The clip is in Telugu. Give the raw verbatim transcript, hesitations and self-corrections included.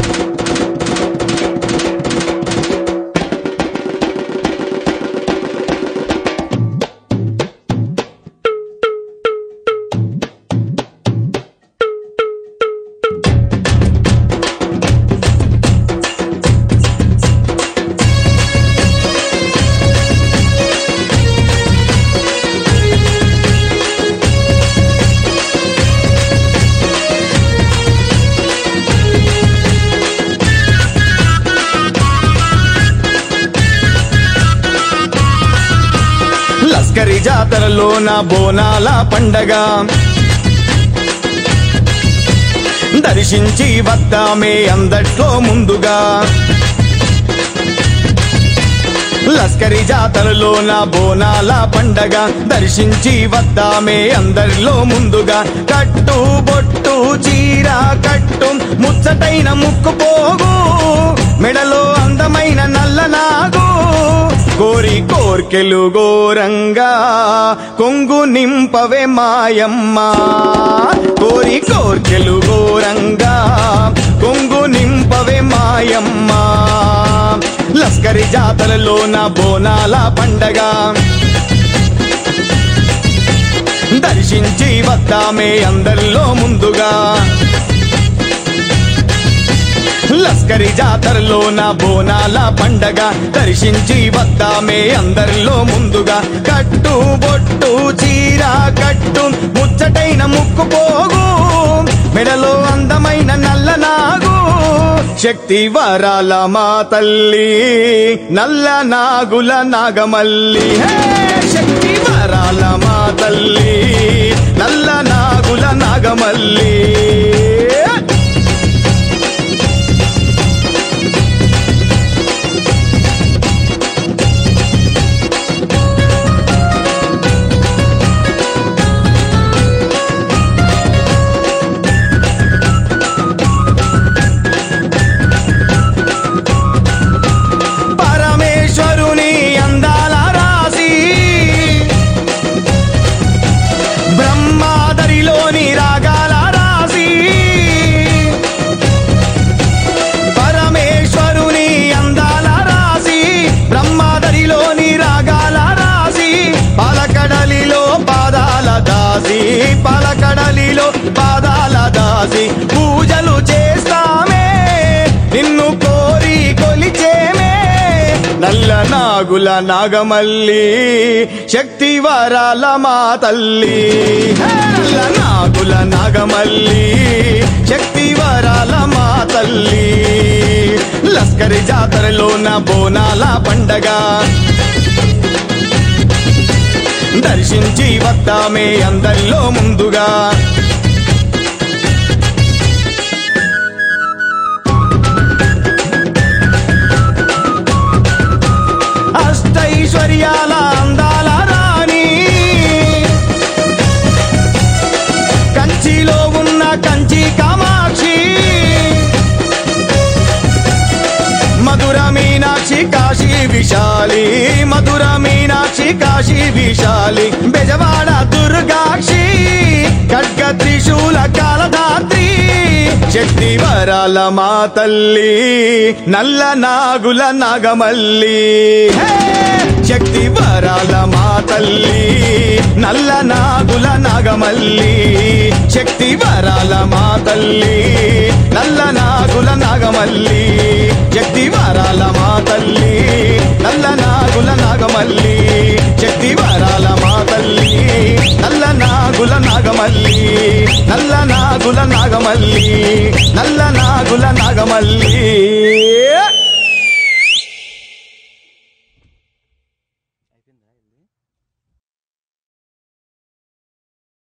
లస్కరి జాతరలోన బోనాల పండగ దర్శించి వద్దామే అందట్లో ముందుగా లస్కరి జాతరలోన బోనాల పండగ దర్శించి వద్దామే అందరిలో ముందుగా కట్టు బొట్టు చీర కట్టు ముచ్చటైన ముక్కు పోగు మెడలో అందమైన నల్లనాగు కోరి కోర్కెలు గోరంగా కొంగు నింపవే మాయమ్మ కోరి కోర్కెలు గోరంగా కొంగు నింపవే మాయమ్మ లస్కరి జాతరలోన బోనాల పండగ దర్శించి వద్దామే అందరిలో ముందుగా లస్కరి జాతరలోన బోనాల పండగ దర్శించి వద్దామే అందరిలో ముందుగా కట్టు బొట్టు చీర కట్టు ముచ్చటైన ముక్కు పోగు మెడలో అందమైన నల్లనాగు శక్తి వరాల మా తల్లి నల్ల నాగుల నాగమల్లి శక్తి వరాల మా తల్లి నల్ల నాగుల నాగమల్లి పలకడలిలో పాదాల దాసి పూజలు చేస్తామే నిన్ను కోరి కొలిచేమే నల్ల నాగుల నాగమల్లి శక్తి వరాల మా తల్లి నల్ల నాగుల నాగమల్లి శక్తి వరాల మా తల్లి లస్కరి జాతరలోన బోనాల పండగ దర్శించి వద్దామే అందరిలో ముందుగా అష్టైశ్వర్యాల అందాల రాణి కంచిలో ఉన్న కంచి కామాక్షి మధుర మీనాక్షి కాశీ విశాలి మధుర మీనాక్షి కాశీ విశాలి బెజవాడ దుర్గాక్షి ఖడ్గ త్రిశూల కాలధాత్రి శక్తి వరాల మా తల్లి నల్ల నాగుల నాగమల్లి శక్తి వరాల మా తల్లి నల్ల నాగుల నాగమల్లి శక్తి వరాల మా తల్లి నల్ల నాగుల నాగమల్లి శక్తి వరాల మా తల్లి నల్ల నాగుల నాగమల్లి శక్తి వరాల మా తల్లి నల్ల నాగుల నాగమల్లి నల్ల నాగుల నాగమల్లి నల్ల నాగుల నాగమల్లి